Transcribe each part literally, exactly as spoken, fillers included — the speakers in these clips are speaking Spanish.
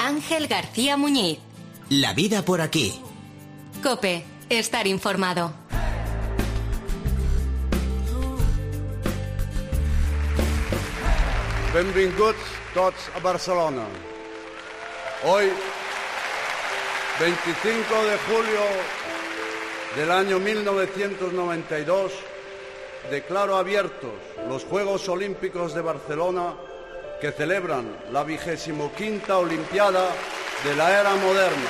Ángel García Muñiz. La vida por aquí. COPE, estar informado. Benvinguts tots a Barcelona. Hoy, veinticinco de julio del año mil novecientos noventa y dos, declaro abiertos los Juegos Olímpicos de Barcelona, que celebran la vigésimo quinta Olimpiada de la era moderna.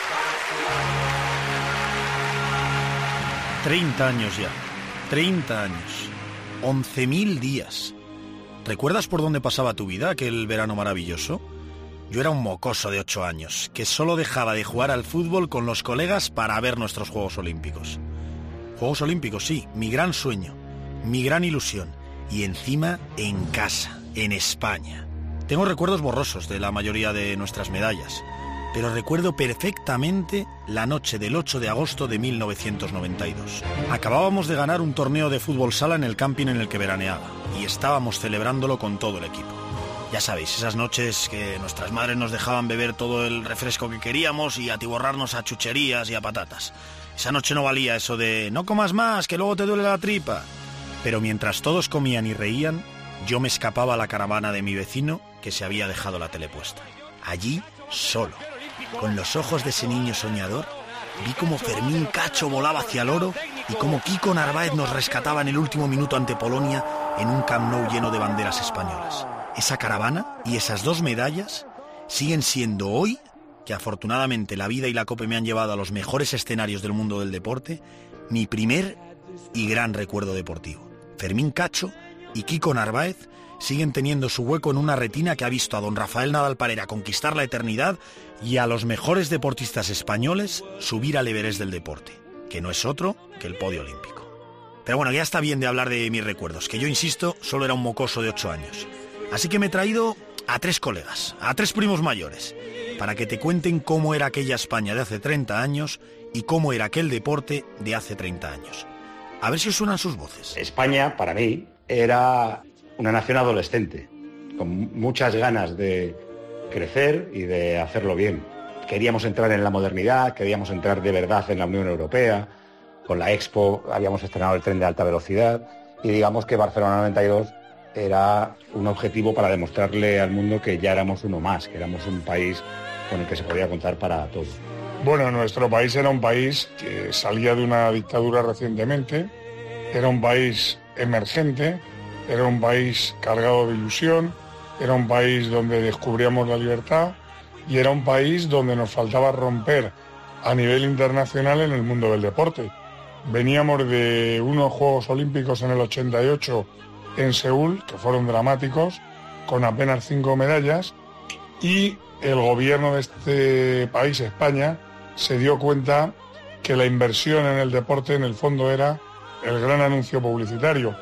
Treinta años ya, treinta años, once mil días. ¿Recuerdas por dónde pasaba tu vida aquel verano maravilloso? Yo era un mocoso de ocho años, que solo dejaba de jugar al fútbol con los colegas para ver nuestros Juegos Olímpicos. Juegos Olímpicos, sí, mi gran sueño, mi gran ilusión, y encima en casa, en España. Tengo recuerdos borrosos de la mayoría de nuestras medallas, pero recuerdo perfectamente la noche del ocho de agosto de mil novecientos noventa y dos. Acabábamos de ganar un torneo de fútbol sala en el camping en el que veraneaba, y estábamos celebrándolo con todo el equipo. Ya sabéis, esas noches que nuestras madres nos dejaban beber todo el refresco que queríamos y atiborrarnos a chucherías y a patatas. Esa noche no valía eso de no comas más, que luego te duele la tripa. Pero mientras todos comían y reían, yo me escapaba a la caravana de mi vecino, que se había dejado la tele puesta. Allí, solo, con los ojos de ese niño soñador, vi cómo Fermín Cacho volaba hacia el oro y cómo Kiko Narváez nos rescataba en el último minuto ante Polonia en un Camp Nou lleno de banderas españolas. Esa caravana y esas dos medallas siguen siendo hoy, que afortunadamente la vida y la COPE me han llevado a los mejores escenarios del mundo del deporte, mi primer y gran recuerdo deportivo. Fermín Cacho y Kiko Narváez siguen teniendo su hueco en una retina que ha visto a don Rafael Nadal Parera conquistar la eternidad y a los mejores deportistas españoles subir al Everest del deporte, que no es otro que el podio olímpico. Pero bueno, ya está bien de hablar de mis recuerdos, que yo insisto, solo era un mocoso de ocho años. Así que me he traído a tres colegas, a tres primos mayores, para que te cuenten cómo era aquella España de hace treinta años y cómo era aquel deporte de hace treinta años. A ver si os suenan sus voces. España, para mí, era una nación adolescente, con muchas ganas de crecer y de hacerlo bien. Queríamos entrar en la modernidad, queríamos entrar de verdad en la Unión Europea. Con la Expo habíamos estrenado el tren de alta velocidad y digamos que Barcelona noventa y dos era un objetivo para demostrarle al mundo que ya éramos uno más, que éramos un país con el que se podía contar para todo. Bueno, nuestro país era un país que salía de una dictadura recientemente, era un país emergente, era un país cargado de ilusión, era un país donde descubríamos la libertad y era un país donde nos faltaba romper a nivel internacional en el mundo del deporte. Veníamos de unos Juegos Olímpicos en el ochenta y ocho en Seúl, que fueron dramáticos, con apenas cinco medallas, y el gobierno de este país, España, se dio cuenta que la inversión en el deporte en el fondo era el gran anuncio publicitario.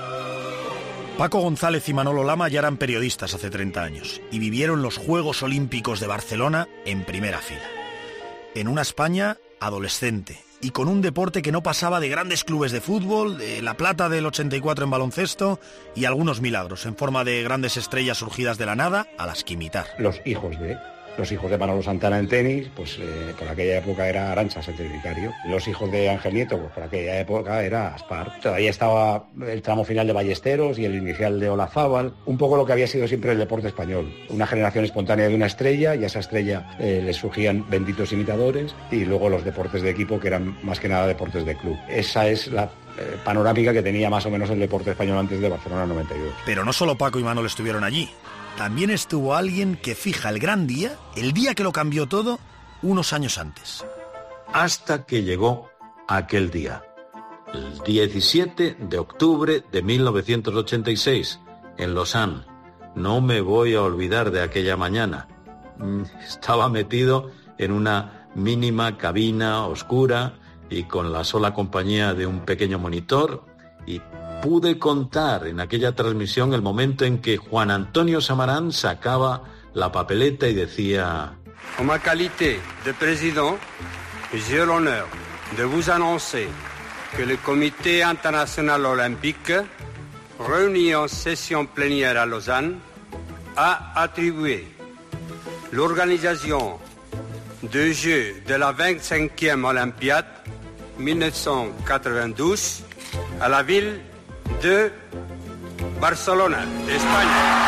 Paco González y Manolo Lama ya eran periodistas hace treinta años y vivieron los Juegos Olímpicos de Barcelona en primera fila. En una España adolescente y con un deporte que no pasaba de grandes clubes de fútbol, de la plata del ochenta y cuatro en baloncesto y algunos milagros en forma de grandes estrellas surgidas de la nada a las que imitar. Los hijos de... Los hijos de Manolo Santana en tenis, pues eh, por aquella época era Arantxa Sacrificario. Los hijos de Ángel Nieto, pues por aquella época era Aspar. Todavía estaba el tramo final de Ballesteros y el inicial de Olazábal. Un poco lo que había sido siempre el deporte español. Una generación espontánea de una estrella, y a esa estrella eh, le surgían benditos imitadores, y luego los deportes de equipo, que eran más que nada deportes de club. Esa es la eh, panorámica que tenía más o menos el deporte español antes de Barcelona noventa y dos. Pero no solo Paco y Manolo estuvieron allí. También estuvo alguien que fija el gran día, el día que lo cambió todo, unos años antes. Hasta que llegó aquel día, el diecisiete de octubre de mil novecientos ochenta y seis, en Lausanne. No me voy a olvidar de aquella mañana. Estaba metido en una mínima cabina oscura y con la sola compañía de un pequeño monitor, y pude contar en aquella transmisión el momento en que Juan Antonio Samarán sacaba la papeleta y decía: En ma qualité de président, j'ai l'honneur de vous annoncer que le Comité international olympique, réuni en session plénière à Lausanne, a attribué l'organisation des Jeux de la vingt-cinquième Olympiade mille neuf cent quatre-vingt-douze à la ville de Barcelona, España.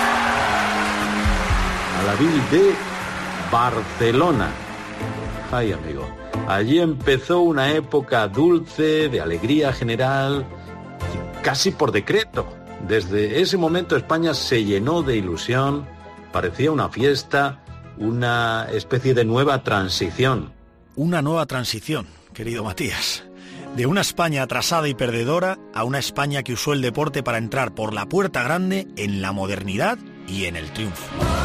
A la ville de Barcelona. Ay, amigo. Allí empezó una época dulce, de alegría general, casi por decreto. Desde ese momento España se llenó de ilusión, parecía una fiesta, una especie de nueva transición. Una nueva transición, querido Matías. De una España atrasada y perdedora a una España que usó el deporte para entrar por la puerta grande en la modernidad y en el triunfo.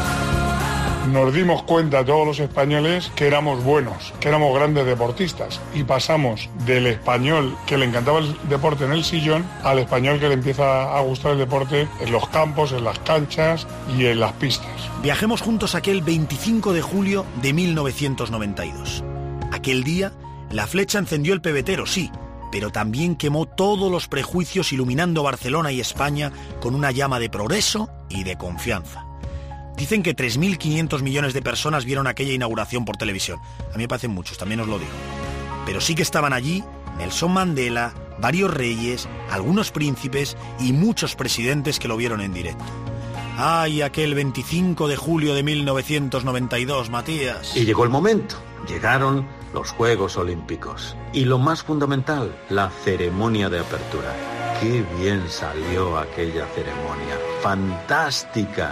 Nos dimos cuenta todos los españoles que éramos buenos, que éramos grandes deportistas y pasamos del español que le encantaba el deporte en el sillón al español que le empieza a gustar el deporte en los campos, en las canchas y en las pistas. Viajemos juntos aquel veinticinco de julio de mil novecientos noventa y dos. Aquel día, la flecha encendió el pebetero, sí, pero también quemó todos los prejuicios, iluminando Barcelona y España con una llama de progreso y de confianza. Dicen que tres mil quinientos millones de personas vieron aquella inauguración por televisión. A mí me parecen muchos, también os lo digo. Pero sí que estaban allí Nelson Mandela, varios reyes, algunos príncipes y muchos presidentes que lo vieron en directo. ¡Ay, aquel veinticinco de julio de mil novecientos noventa y dos, Matías! Y llegó el momento. Llegaron los Juegos Olímpicos. Y lo más fundamental, la ceremonia de apertura. ¡Qué bien salió aquella ceremonia! ¡Fantástica!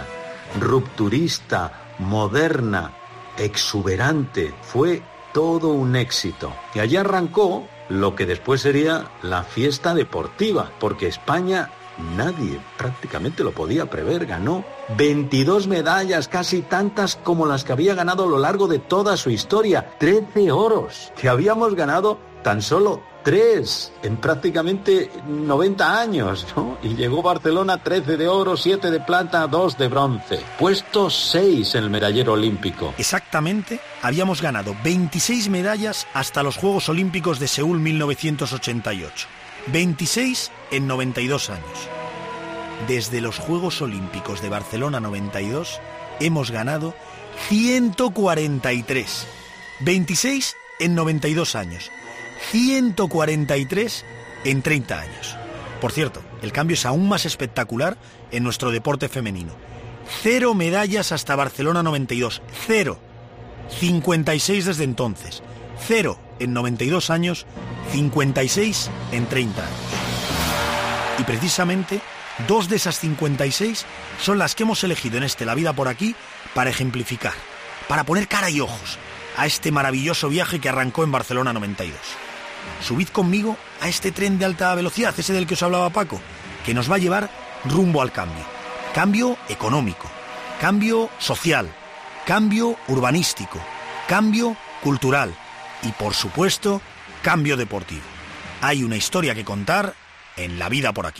Rupturista, moderna, exuberante, fue todo un éxito. Y allí arrancó lo que después sería la fiesta deportiva, porque España, nadie prácticamente lo podía prever, ganó veintidós medallas, casi tantas como las que había ganado a lo largo de toda su historia, trece oros, que habíamos ganado tan solo tres en prácticamente noventa años, ¿no? Y llegó Barcelona, trece de oro, siete de plata, dos de bronce. Puesto seis en el medallero olímpico. Exactamente, habíamos ganado veintiséis medallas hasta los Juegos Olímpicos de Seúl mil novecientos ochenta y ocho. veintiséis en noventa y dos años. Desde los Juegos Olímpicos de Barcelona noventa y dos hemos ganado ciento cuarenta y tres. veintiséis en noventa y dos años. ciento cuarenta y tres en treinta años. Por cierto, el cambio es aún más espectacular en nuestro deporte femenino. Cero medallas hasta Barcelona noventa y dos. Cero. cincuenta y seis desde entonces. Cero en noventa y dos años. cincuenta y seis en treinta años. Y precisamente, dos de esas cincuenta y seis son las que hemos elegido en este La Vida por Aquí para ejemplificar, para poner cara y ojos a este maravilloso viaje que arrancó en Barcelona noventa y dos. Subid conmigo a este tren de alta velocidad, ese del que os hablaba Paco, que nos va a llevar rumbo al cambio. Cambio económico, cambio social, cambio urbanístico, cambio cultural y, por supuesto, cambio deportivo. Hay una historia que contar en La Vida por Aquí.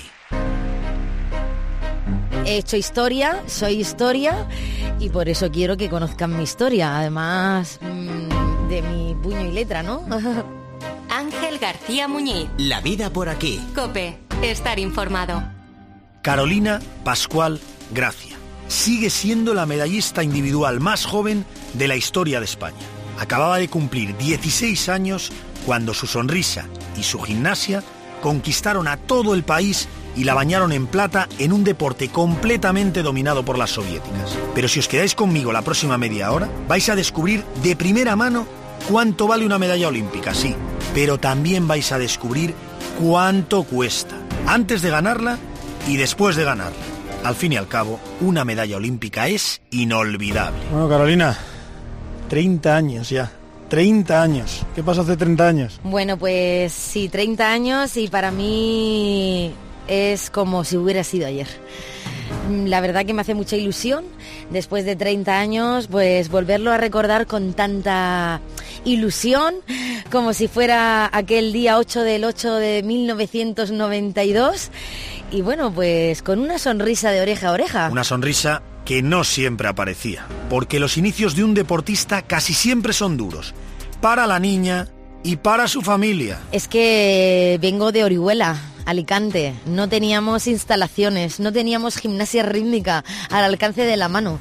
He hecho historia, soy historia y por eso quiero que conozcan mi historia, además mmm, de mi puño y letra, ¿no? Ángel García Muñiz. La Vida por Aquí. COPE. Estar informado. Carolina Pascual Gracia sigue siendo la medallista individual más joven de la historia de España. Acababa de cumplir dieciséis años cuando su sonrisa y su gimnasia conquistaron a todo el país y la bañaron en plata en un deporte completamente dominado por las soviéticas. Pero si os quedáis conmigo la próxima media hora, vais a descubrir de primera mano cuánto vale una medalla olímpica, sí, pero también vais a descubrir cuánto cuesta, antes de ganarla y después de ganarla. Al fin y al cabo, una medalla olímpica es inolvidable. Bueno, Carolina, treinta años ya. treinta años. ¿Qué pasó hace treinta años? Bueno, pues sí, treinta años y para mí es como si hubiera sido ayer. La verdad que me hace mucha ilusión, después de treinta años, pues volverlo a recordar con tanta ilusión, como si fuera aquel día ocho del ocho de mil novecientos noventa y dos. Y bueno, pues con una sonrisa de oreja a oreja. Una sonrisa que no siempre aparecía, porque los inicios de un deportista casi siempre son duros, para la niña y para su familia. Es que vengo de Orihuela, Alicante, no teníamos instalaciones, no teníamos gimnasia rítmica al alcance de la mano.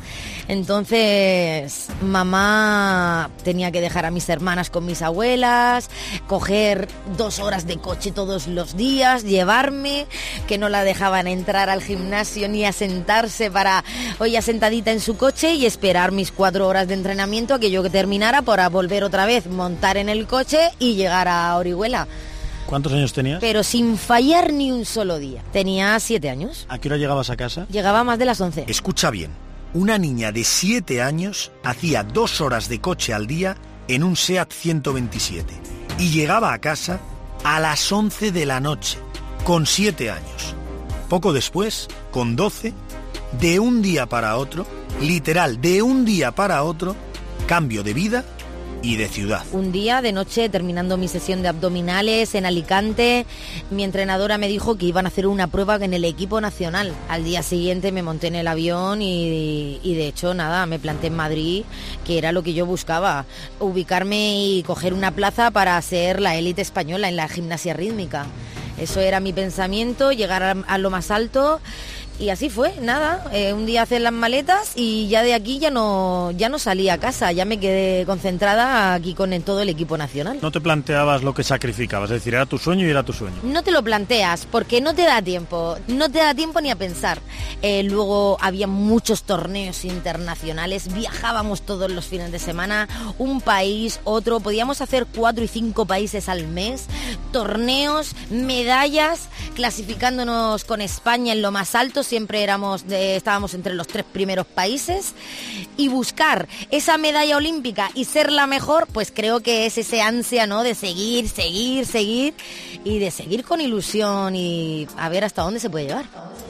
Entonces, mamá tenía que dejar a mis hermanas con mis abuelas, coger dos horas de coche todos los días, llevarme, que no la dejaban entrar al gimnasio ni a sentarse para, oye, sentadita en su coche y esperar mis cuatro horas de entrenamiento a que yo terminara para volver otra vez, montar en el coche y llegar a Orihuela. ¿Cuántos años tenías? Pero sin fallar ni un solo día. Tenía siete años. ¿A qué hora llegabas a casa? Llegaba a más de las once. Escucha bien, una niña de siete años hacía dos horas de coche al día en un SEAT ciento veintisiete y llegaba a casa a las once de la noche, con siete años. Poco después, con doce, de un día para otro, literal, de un día para otro, cambio de vida y de ciudad. Un día de noche, terminando mi sesión de abdominales en Alicante, mi entrenadora me dijo que iban a hacer una prueba en el equipo nacional. Al día siguiente me monté en el avión y, y de hecho nada, me planté en Madrid, que era lo que yo buscaba, ubicarme y coger una plaza para ser la élite española en la gimnasia rítmica. Eso era mi pensamiento, llegar a, a lo más alto. Y así fue, nada, eh, un día hacer las maletas y ya de aquí ya no ya no salí a casa, ya me quedé concentrada aquí con el, todo el equipo nacional. ¿No te planteabas lo que sacrificabas? Es decir, era tu sueño y era tu sueño. No te lo planteas porque no te da tiempo, no te da tiempo ni a pensar. Eh, luego había muchos torneos internacionales, viajábamos todos los fines de semana, un país, otro, podíamos hacer cuatro y cinco países al mes, torneos, medallas, clasificándonos con España en lo más alto. Siempre éramos de, estábamos entre los tres primeros países y buscar esa medalla olímpica y ser la mejor, pues creo que es ese ansia, ¿no? De seguir, seguir, seguir y de seguir con ilusión y a ver hasta dónde se puede llevar.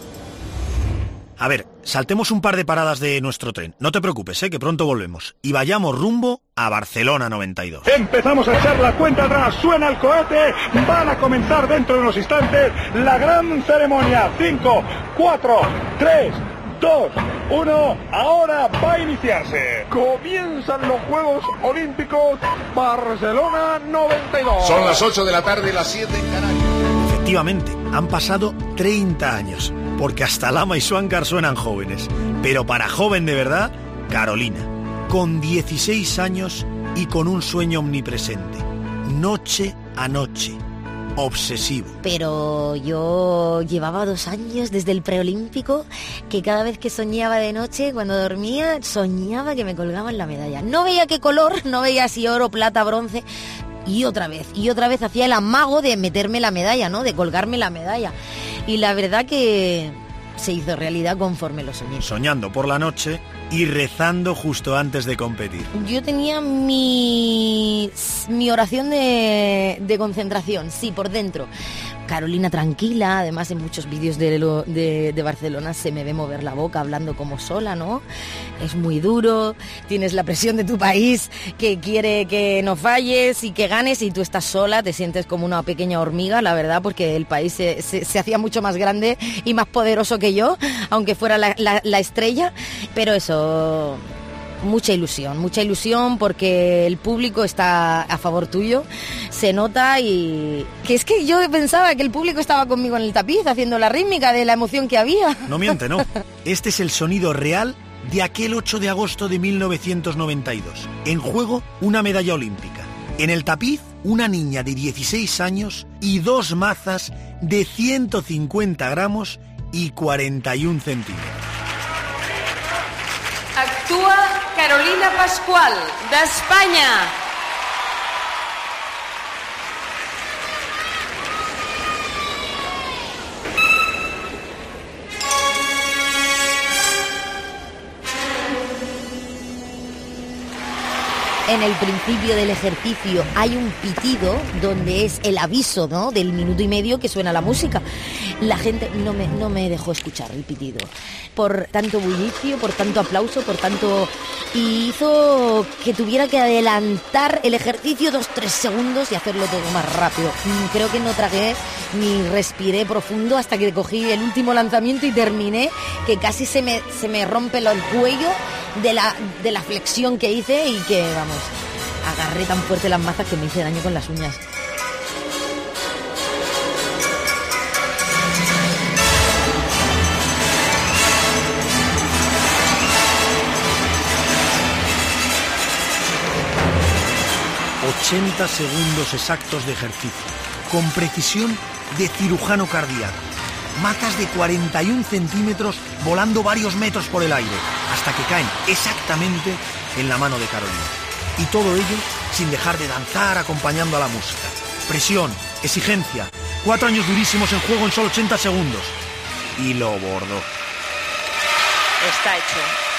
A ver, saltemos un par de paradas de nuestro tren. No te preocupes, ¿eh? Que pronto volvemos. Y vayamos rumbo a Barcelona noventa y dos. Empezamos a echar la cuenta atrás. Suena el cohete. Van a comenzar dentro de unos instantes la gran ceremonia. cinco, cuatro, tres, dos, uno. Ahora va a iniciarse. Comienzan los Juegos Olímpicos Barcelona noventa y dos. Son las ocho de la tarde y las siete en Canarias. Efectivamente, han pasado treinta años, porque hasta Lama y Swankar suenan jóvenes. Pero para joven de verdad, Carolina, con dieciséis años y con un sueño omnipresente. Noche a noche. Obsesivo. Pero yo llevaba dos años desde el preolímpico que cada vez que soñaba de noche, cuando dormía, soñaba que me colgaban la medalla. No veía qué color, no veía si oro, plata, bronce. Y otra vez, y otra vez hacía el amago de meterme la medalla, ¿no? De colgarme la medalla. Y la verdad que se hizo realidad conforme lo soñé. Soñando por la noche y rezando justo antes de competir. Yo tenía mi, mi oración de, de concentración, sí, por dentro. Carolina tranquila, además en muchos vídeos de, lo, de, de Barcelona se me ve mover la boca hablando como sola, ¿no? Es muy duro, tienes la presión de tu país que quiere que no falles y que ganes y tú estás sola, te sientes como una pequeña hormiga, la verdad, porque el país se, se, se hacía mucho más grande y más poderoso que yo, aunque fuera la, la, la estrella, pero eso... Mucha ilusión, mucha ilusión porque el público está a favor tuyo, se nota y... Que es que yo pensaba que el público estaba conmigo en el tapiz haciendo la rítmica de la emoción que había. No miente, no. Este es el sonido real de aquel ocho de agosto de mil novecientos noventa y dos. En juego, una medalla olímpica. En el tapiz, una niña de dieciséis años y dos mazas de ciento cincuenta gramos y cuarenta y un centímetros. Actúa Carolina Pascual, d'Espanya. En el principio del ejercicio hay un pitido donde es el aviso, ¿no? Del minuto y medio que suena la música. La gente no me, no me dejó escuchar el pitido. Por tanto bullicio, por tanto aplauso, por tanto... Y hizo que tuviera que adelantar el ejercicio dos, tres segundos y hacerlo todo más rápido. Creo que no tragué ni respiré profundo hasta que cogí el último lanzamiento y terminé, que casi se me, se me rompe el cuello de la, de la flexión que hice y que, vamos, agarré tan fuerte las mazas que me hice daño con las uñas. ochenta segundos exactos de ejercicio, con precisión de cirujano cardíaco. Mazas de cuarenta y un centímetros volando varios metros por el aire, hasta que caen exactamente en la mano de Carolina. Y todo ello sin dejar de danzar acompañando a la música. Presión, exigencia, cuatro años durísimos en juego en solo ochenta segundos. Y lo bordó. Está hecho.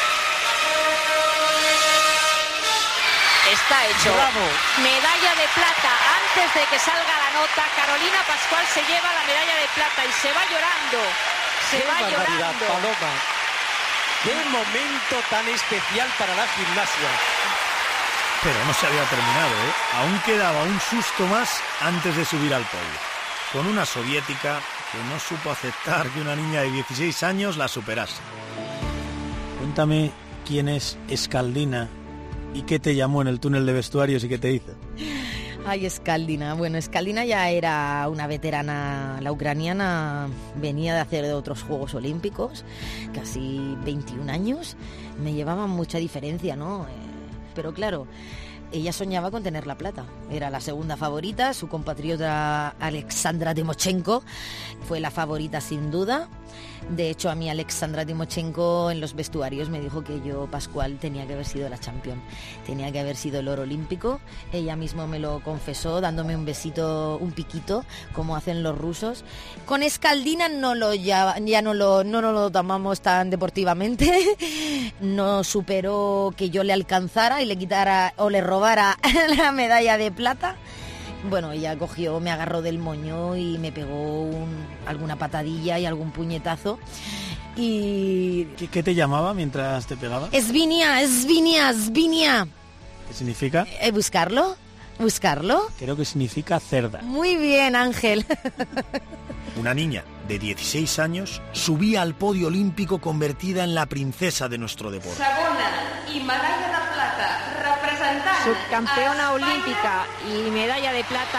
Está hecho. Bravo. Medalla de plata. Antes de que salga la nota, Carolina Pascual se lleva la medalla de plata y se va llorando. Se Qué va barbaridad, llorando. Paloma. Qué momento tan especial para la gimnasia. Pero no se había terminado, ¿eh? Aún quedaba un susto más antes de subir al podio. Con una soviética que no supo aceptar que una niña de dieciséis años la superase. Cuéntame quién es Escaldina y qué te llamó en el túnel de vestuarios y qué te hizo. Ay, Escaldina. Bueno, Escaldina ya era una veterana, la ucraniana venía de hacer otros Juegos Olímpicos, casi veintiún años, me llevaban mucha diferencia, ¿no? Eh, pero claro, ella soñaba con tener la plata, era la segunda favorita, su compatriota Alexandra Timochenko fue la favorita sin duda. De hecho, a mí Alexandra Timochenko en los vestuarios me dijo que yo, Pascual, tenía que haber sido la campeón, tenía que haber sido el oro olímpico. Ella misma me lo confesó dándome un besito, un piquito, como hacen los rusos. Con Escaldina no lo ya, ya no lo no nos lo tomamos tan deportivamente. No superó que yo le alcanzara y le quitara o le robara la medalla de plata. Bueno, ella cogió, me agarró del moño y me pegó un, alguna patadilla y algún puñetazo. Y... ¿Qué, qué te llamaba mientras te pegaba? Esvinia, Esvinia, Esvinia. ¿Qué significa? Eh, ¿Buscarlo? ¿Buscarlo? Creo que significa cerda. Muy bien, Ángel. Una niña de dieciséis años subía al podio olímpico convertida en la princesa de nuestro deporte. Segona y medalla de plata. Representant. Subcampeona olímpica y medalla de plata,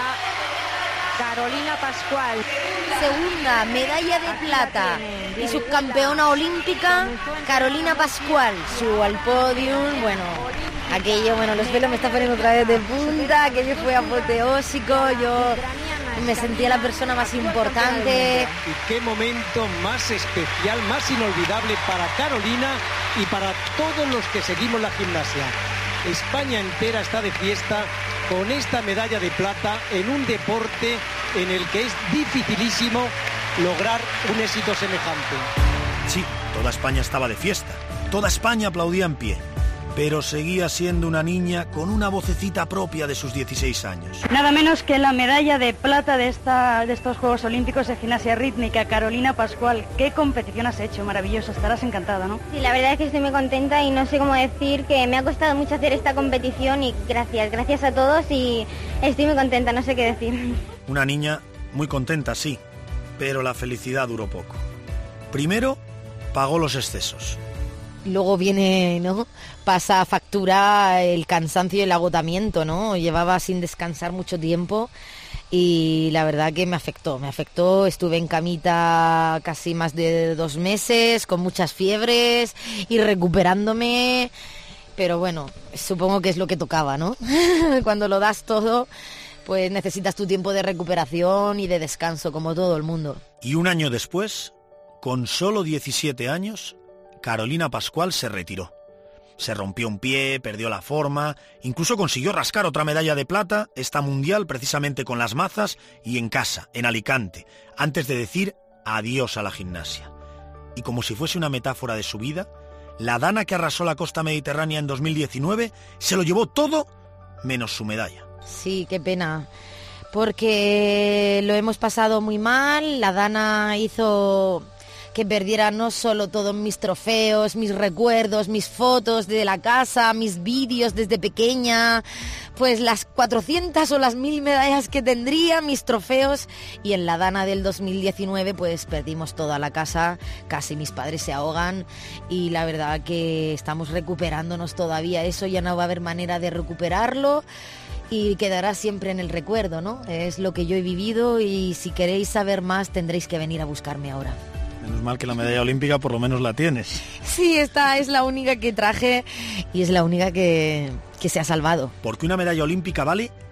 Carolina Pascual. Segunda medalla de plata y subcampeona olímpica, Carolina Pascual. Subo al podium, bueno, aquello, bueno, los pelos me están poniendo otra vez de punta, aquello fue apoteósico, yo me sentía la persona más importante. Y qué momento más especial, más inolvidable para Carolina y para todos los que seguimos la gimnasia. España entera está de fiesta con esta medalla de plata en un deporte en el que es dificilísimo lograr un éxito semejante. Sí, toda España estaba de fiesta, toda España aplaudía en pie, pero seguía siendo una niña con una vocecita propia de sus dieciséis años. Nada menos que la medalla de plata de, esta, de estos Juegos Olímpicos de Gimnasia Rítmica, Carolina Pascual. ¿Qué competición has hecho? Maravilloso, estarás encantada, ¿no? Sí, la verdad es que estoy muy contenta y no sé cómo decir que me ha costado mucho hacer esta competición y gracias, gracias a todos y estoy muy contenta, no sé qué decir. Una niña muy contenta, sí, pero la felicidad duró poco. Primero, pagó los excesos. Luego viene, ¿no? Pasa factura el cansancio y el agotamiento, ¿no? Llevaba sin descansar mucho tiempo y la verdad que me afectó, me afectó. Estuve en camita casi más de dos meses, con muchas fiebres y recuperándome. Pero bueno, supongo que es lo que tocaba, ¿no? Cuando lo das todo, pues necesitas tu tiempo de recuperación y de descanso, como todo el mundo. Y un año después, con solo diecisiete años, Carolina Pascual se retiró. Se rompió un pie, perdió la forma, incluso consiguió rascar otra medalla de plata, esta mundial precisamente con las mazas y en casa, en Alicante, antes de decir adiós a la gimnasia. Y como si fuese una metáfora de su vida, la dana que arrasó la costa mediterránea en dos mil diecinueve se lo llevó todo menos su medalla. Sí, qué pena, porque lo hemos pasado muy mal. La dana hizo que perdiera no solo todos mis trofeos, mis recuerdos, mis fotos de la casa, mis vídeos desde pequeña, pues las cuatrocientas o las mil medallas que tendría, mis trofeos, y en la dana del dos mil diecinueve pues perdimos toda la casa, casi mis padres se ahogan y la verdad que estamos recuperándonos todavía, eso ya no va a haber manera de recuperarlo. Y quedará siempre en el recuerdo, ¿no? Es lo que yo he vivido y si queréis saber más tendréis que venir a buscarme ahora. Menos mal que la medalla olímpica por lo menos la tienes. Sí, esta es la única que traje y es la única que, que se ha salvado. Porque una medalla olímpica vale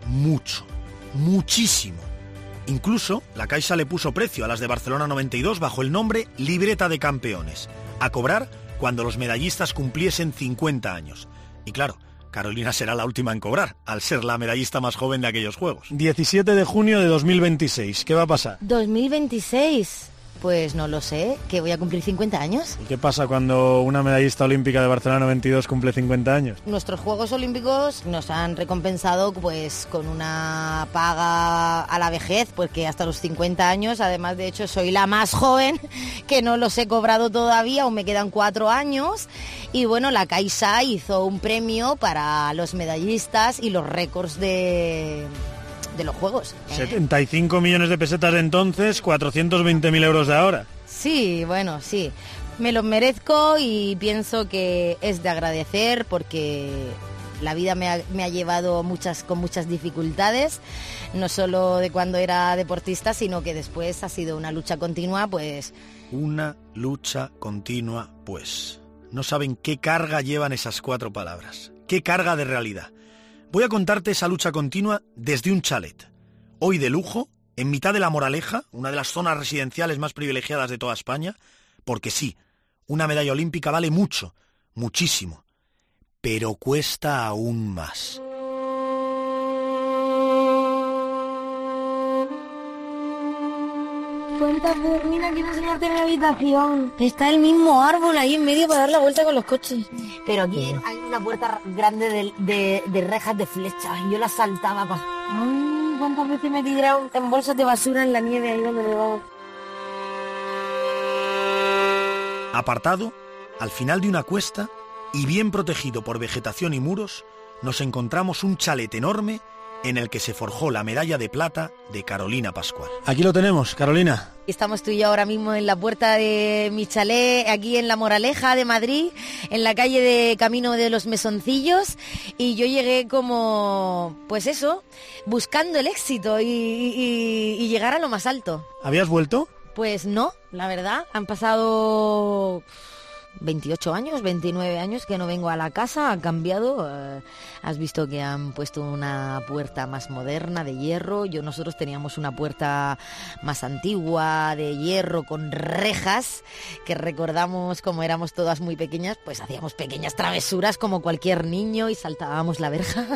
mucho, muchísimo. Incluso la Caixa le puso precio a las de Barcelona noventa y dos bajo el nombre Libreta de Campeones, a cobrar cuando los medallistas cumpliesen cincuenta años. Y claro, Carolina será la última en cobrar, al ser la medallista más joven de aquellos Juegos. diecisiete de junio de dos mil veintiséis, ¿qué va a pasar? dos mil veintiséis, pues no lo sé, que voy a cumplir cincuenta años. ¿Y qué pasa cuando una medallista olímpica de Barcelona noventa y dos cumple cincuenta años? Nuestros Juegos Olímpicos nos han recompensado pues con una paga a la vejez, porque hasta los cincuenta años, además de hecho soy la más joven, que no los he cobrado todavía, aún me quedan cuatro años, y bueno, la Caixa hizo un premio para los medallistas y los récords de... de los Juegos. ¿eh? setenta y cinco millones de pesetas de entonces, cuatrocientos veinte mil euros de ahora. Sí, bueno, sí. Me los merezco y pienso que es de agradecer porque la vida me ha, me ha llevado muchas, con muchas dificultades, no solo de cuando era deportista, sino que después ha sido una lucha continua, pues... Una lucha continua, pues. No saben qué carga llevan esas cuatro palabras. Qué carga de realidad. Voy a contarte esa lucha continua desde un chalet. Hoy de lujo, en mitad de La Moraleja, una de las zonas residenciales más privilegiadas de toda España, porque sí, una medalla olímpica vale mucho, muchísimo, pero cuesta aún más. Cuenta, Fermina, quiero enseñarte mi habitación. Está el mismo árbol ahí en medio para dar la vuelta con los coches. Pero aquí hay una puerta grande de, de, de rejas de flecha y yo la saltaba para... Ay, ¿cuántas veces me he tirado en bolsas de basura en la nieve ahí donde me va? Apartado, al final de una cuesta y bien protegido por vegetación y muros, nos encontramos un chalet enorme en el que se forjó la medalla de plata de Carolina Pascual. Aquí lo tenemos, Carolina. Estamos tú y yo ahora mismo en la puerta de mi chalet, aquí en La Moraleja de Madrid, en la calle de Camino de los Mesoncillos, y yo llegué como, pues eso, buscando el éxito y, y, y llegar a lo más alto. ¿Habías vuelto? Pues no, la verdad, han pasado... veintiocho años, veintinueve años que no vengo a la casa, ha cambiado, eh, has visto que han puesto una puerta más moderna de hierro, yo nosotros teníamos una puerta más antigua de hierro con rejas, que recordamos como éramos todas muy pequeñas, pues hacíamos pequeñas travesuras como cualquier niño y saltábamos la verja.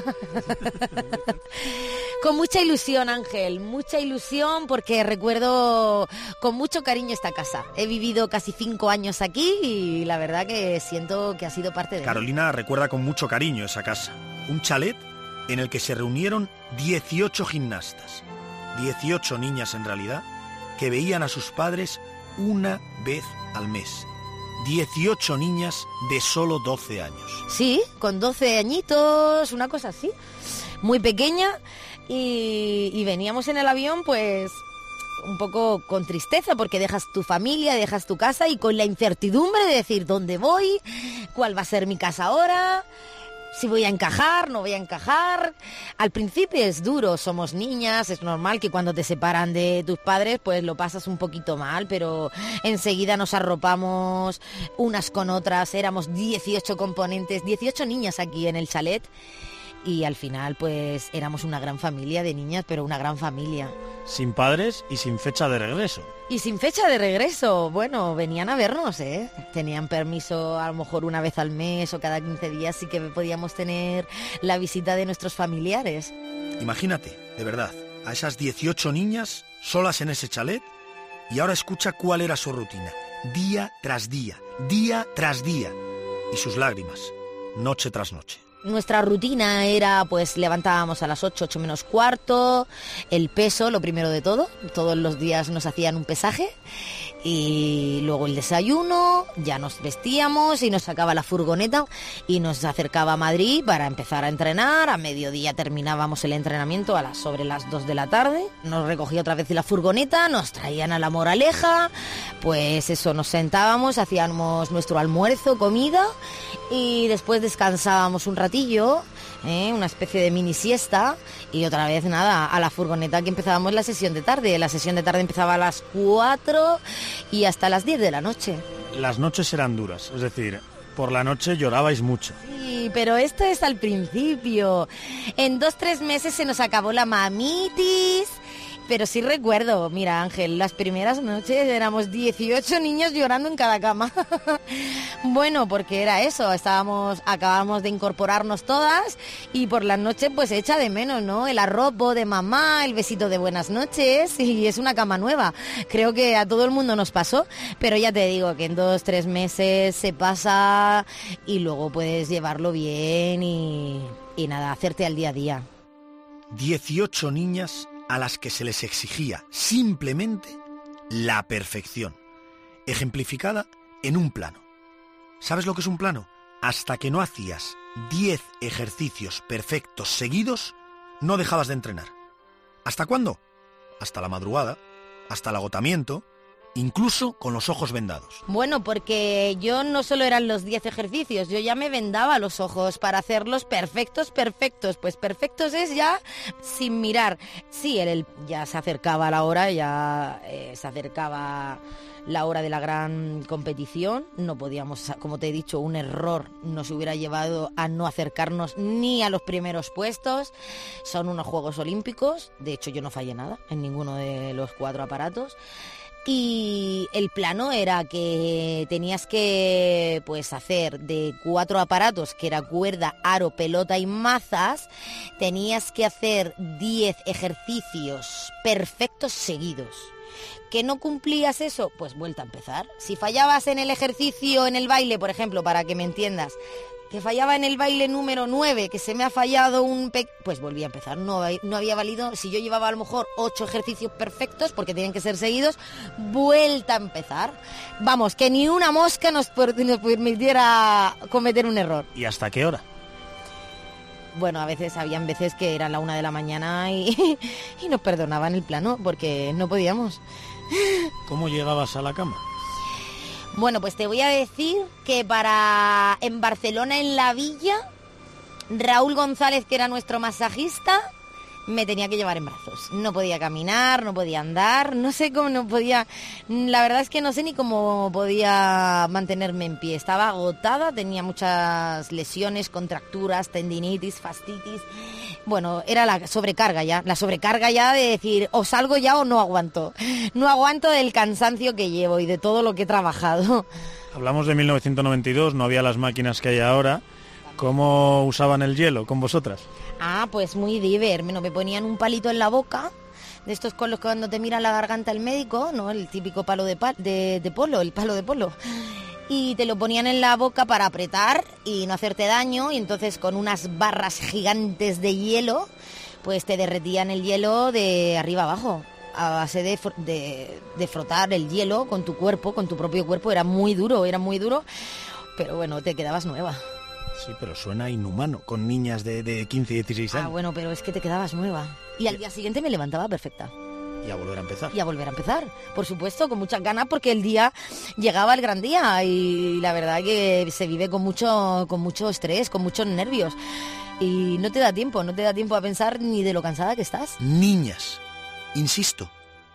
Con mucha ilusión, Ángel, mucha ilusión porque recuerdo con mucho cariño esta casa. He vivido casi cinco años aquí y la verdad que siento que ha sido parte de Carolina mí. recuerda con mucho cariño esa casa. Un chalet en el que se reunieron dieciocho gimnastas, dieciocho niñas en realidad, que veían a sus padres una vez al mes. dieciocho niñas de solo doce años. Sí, con doce añitos, una cosa así, muy pequeña, y, y veníamos en el avión pues un poco con tristeza porque dejas tu familia, dejas tu casa y con la incertidumbre de decir dónde voy, cuál va a ser mi casa ahora, si voy a encajar, no voy a encajar. Al principio es duro, somos niñas, es normal que cuando te separan de tus padres pues lo pasas un poquito mal, pero enseguida nos arropamos unas con otras, éramos dieciocho componentes, dieciocho niñas aquí en el chalet. Y al final pues éramos una gran familia de niñas, pero una gran familia. Sin padres y sin fecha de regreso. Y sin fecha de regreso, bueno, venían a vernos, ¿eh? Tenían permiso a lo mejor una vez al mes o cada quince días, sí que podíamos tener la visita de nuestros familiares. Imagínate, de verdad, a esas dieciocho niñas solas en ese chalet y ahora escucha cuál era su rutina, día tras día, día tras día, y sus lágrimas, noche tras noche. Nuestra rutina era, pues levantábamos a las ocho, ocho menos cuarto, el peso, lo primero de todo, todos los días nos hacían un pesaje y luego el desayuno, ya nos vestíamos y nos sacaba la furgoneta y nos acercaba a Madrid para empezar a entrenar. A mediodía terminábamos el entrenamiento a las, sobre las dos de la tarde, nos recogía otra vez la furgoneta, nos traían a La Moraleja, pues eso, nos sentábamos, hacíamos nuestro almuerzo, comida y después descansábamos un ratillo, ¿eh? Una especie de mini siesta y otra vez nada, a la furgoneta que empezábamos la sesión de tarde. La sesión de tarde empezaba a las cuatro y hasta las diez de la noche. Las noches eran duras, es decir, por la noche llorabais mucho. Sí, Ay, pero esto es al principio. En dos, tres meses se nos acabó la mamitis. Pero sí recuerdo, mira Ángel, las primeras noches éramos dieciocho niños llorando en cada cama. Bueno, porque era eso, estábamos, acabamos de incorporarnos todas y por las noches pues echa de menos, ¿no? El arropo de mamá, el besito de buenas noches y es una cama nueva. Creo que a todo el mundo nos pasó, pero ya te digo que en dos, tres meses se pasa y luego puedes llevarlo bien y, y nada, hacerte al día a día. dieciocho niñas a las que se les exigía simplemente la perfección, ejemplificada en un plano. ¿Sabes lo que es un plano? Hasta que no hacías diez ejercicios perfectos seguidos, no dejabas de entrenar. ¿Hasta cuándo? Hasta la madrugada, hasta el agotamiento, incluso con los ojos vendados. Bueno, porque yo no solo eran los diez ejercicios, yo ya me vendaba los ojos para hacerlos perfectos, perfectos. Pues perfectos es ya sin mirar. Sí, él, él ya se acercaba la hora, ya eh, se acercaba la hora de la gran competición. No podíamos, como te he dicho, un error nos hubiera llevado a no acercarnos ni a los primeros puestos. Son unos Juegos Olímpicos, de hecho yo no fallé nada en ninguno de los cuatro aparatos. Y el plano era que tenías que pues hacer de cuatro aparatos, que era cuerda, aro, pelota y mazas, tenías que hacer diez ejercicios perfectos seguidos. ¿Que no cumplías eso? Pues vuelta a empezar. Si fallabas en el ejercicio, en el baile, por ejemplo, para que me entiendas, que fallaba en el baile número nueve, que se me ha fallado un... Pe... Pues volví a empezar, no, no había valido, si yo llevaba a lo mejor ocho ejercicios perfectos, porque tenían que ser seguidos, vuelta a empezar. Vamos, que ni una mosca nos, nos permitiera cometer un error. ¿Y hasta qué hora? Bueno, a veces, habían veces que era la una de la mañana y, y nos perdonaban el plano, porque no podíamos. ¿Cómo llegabas a la cama? Bueno, pues te voy a decir que para en Barcelona, en la Villa, Raúl González, que era nuestro masajista, me tenía que llevar en brazos. No podía caminar, no podía andar, no sé cómo no podía... La verdad es que no sé ni cómo podía mantenerme en pie. Estaba agotada, tenía muchas lesiones, contracturas, tendinitis, fascitis... Bueno, era la sobrecarga ya, la sobrecarga ya de decir, o salgo ya o no aguanto. No aguanto del cansancio que llevo y de todo lo que he trabajado. Hablamos de mil novecientos noventa y dos, no había las máquinas que hay ahora. ¿Cómo usaban el hielo con vosotras? Ah, pues muy diver. Bueno, me ponían un palito en la boca, de estos con los que cuando te mira la garganta el médico, ¿no? El típico palo de, pal de, de polo, el palo de polo. Y te lo ponían en la boca para apretar y no hacerte daño, y entonces con unas barras gigantes de hielo, pues te derretían el hielo de arriba abajo, a base de, de, de frotar el hielo con tu cuerpo, con tu propio cuerpo. Era muy duro, era muy duro, pero bueno, te quedabas nueva. Sí, pero suena inhumano, con niñas de, de quince y dieciséis años. Ah, bueno, pero es que te quedabas nueva. Y al día siguiente me levantaba perfecta. Y a volver a empezar. Y a volver a empezar, por supuesto, con muchas ganas, porque el día llegaba el gran día y la verdad que se vive con mucho, con mucho estrés, con muchos nervios. Y no te da tiempo, no te da tiempo a pensar ni de lo cansada que estás. Niñas, insisto,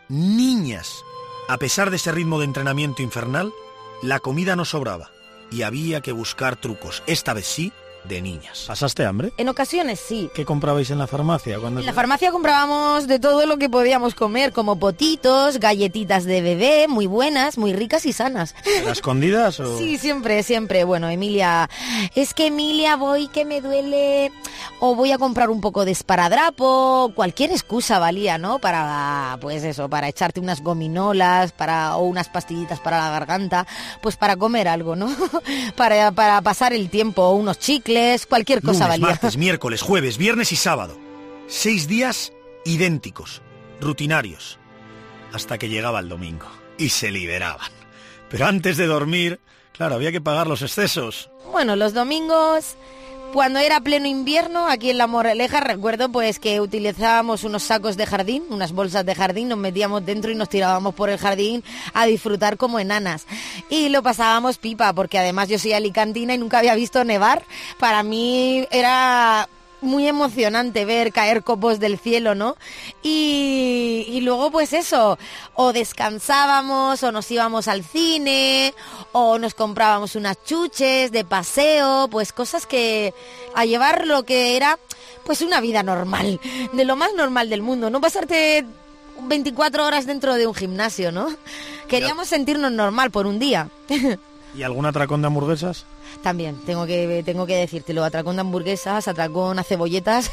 niñas. A pesar de ese ritmo de entrenamiento infernal, la comida no sobraba y había que buscar trucos, esta vez sí, de niñas. ¿Pasaste hambre? En ocasiones sí. ¿Qué comprabais en la farmacia? Cuando... En la farmacia comprábamos de todo lo que podíamos comer, como potitos, galletitas de bebé, muy buenas, muy ricas y sanas. ¿A escondidas o...? Sí, siempre, siempre. Bueno, Emilia, es que Emilia, voy que me duele, o voy a comprar un poco de esparadrapo, cualquier excusa valía, ¿no? Para, pues eso, para echarte unas gominolas, para o unas pastillitas para la garganta, pues para comer algo, ¿no? para, para pasar el tiempo, unos chicles, cualquier cosa Lunes, valía. Martes, miércoles, jueves, viernes y sábado. Seis días idénticos, rutinarios, hasta que llegaba el domingo y se liberaban. Pero antes de dormir, claro, había que pagar los excesos. Bueno, los domingos, cuando era pleno invierno, aquí en La Moraleja, recuerdo pues que utilizábamos unos sacos de jardín, unas bolsas de jardín, nos metíamos dentro y nos tirábamos por el jardín a disfrutar como enanas. Y lo pasábamos pipa, porque además yo soy alicantina y nunca había visto nevar. Para mí era muy emocionante ver caer copos del cielo, ¿no? Y, y luego pues eso, o descansábamos, o nos íbamos al cine, o nos comprábamos unas chuches de paseo, pues cosas que a llevar lo que era pues una vida normal, de lo más normal del mundo, no pasarte veinticuatro horas dentro de un gimnasio, ¿no? Queríamos sentirnos normal por un día. ¿Y algún atracón de hamburguesas? También, tengo que, tengo que decírtelo, atracón de hamburguesas, atracón a cebolletas,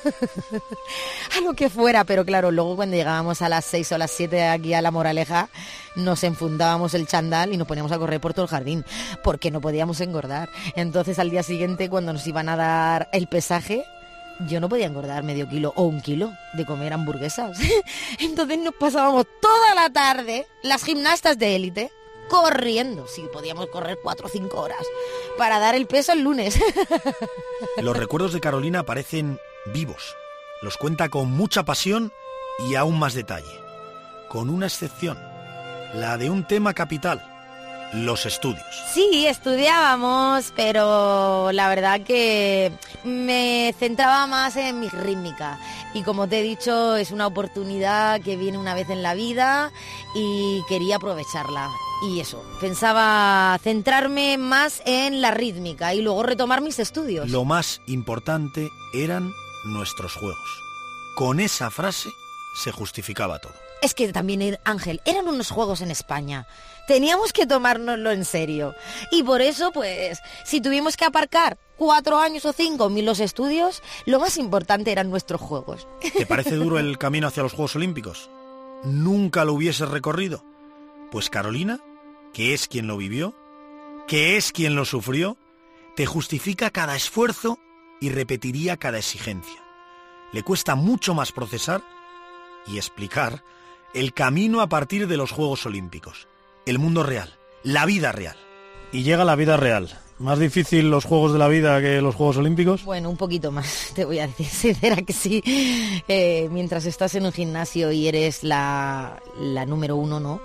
a lo que fuera, pero claro, luego cuando llegábamos a las seis o las siete aquí a La Moraleja, nos enfundábamos el chándal y nos poníamos a correr por todo el jardín, porque no podíamos engordar. Entonces al día siguiente, cuando nos iban a dar el pesaje, yo no podía engordar medio kilo o un kilo de comer hamburguesas. Entonces nos pasábamos toda la tarde, las gimnastas de élite, corriendo, sí, podíamos correr cuatro o cinco horas para dar el peso el lunes. Los recuerdos de Carolina parecen vivos. Los cuenta con mucha pasión y aún más detalle. Con una excepción, la de un tema capital, los estudios. Sí, estudiábamos, pero la verdad que me centraba más en mi rítmica. Y como te he dicho, es una oportunidad que viene una vez en la vida y quería aprovecharla. Y eso, pensaba centrarme más en la rítmica y luego retomar mis estudios. Lo más importante eran nuestros juegos. Con esa frase se justificaba todo. Es que también, Ángel, eran unos juegos en España. Teníamos que tomárnoslo en serio. Y por eso, pues, si tuvimos que aparcar cuatro años o cinco mil los estudios, lo más importante eran nuestros juegos. ¿Te parece duro el camino hacia los Juegos Olímpicos? ¿Nunca lo hubieses recorrido? Pues Carolina, que es quien lo vivió, que es quien lo sufrió, te justifica cada esfuerzo y repetiría cada exigencia. Le cuesta mucho más procesar y explicar el camino a partir de los Juegos Olímpicos, el mundo real, la vida real. Y llega la vida real. ¿Más difícil los Juegos de la Vida que los Juegos Olímpicos? Bueno, un poquito más, te voy a decir sincera que sí. Eh, mientras estás en un gimnasio y eres la, la número uno, ¿no?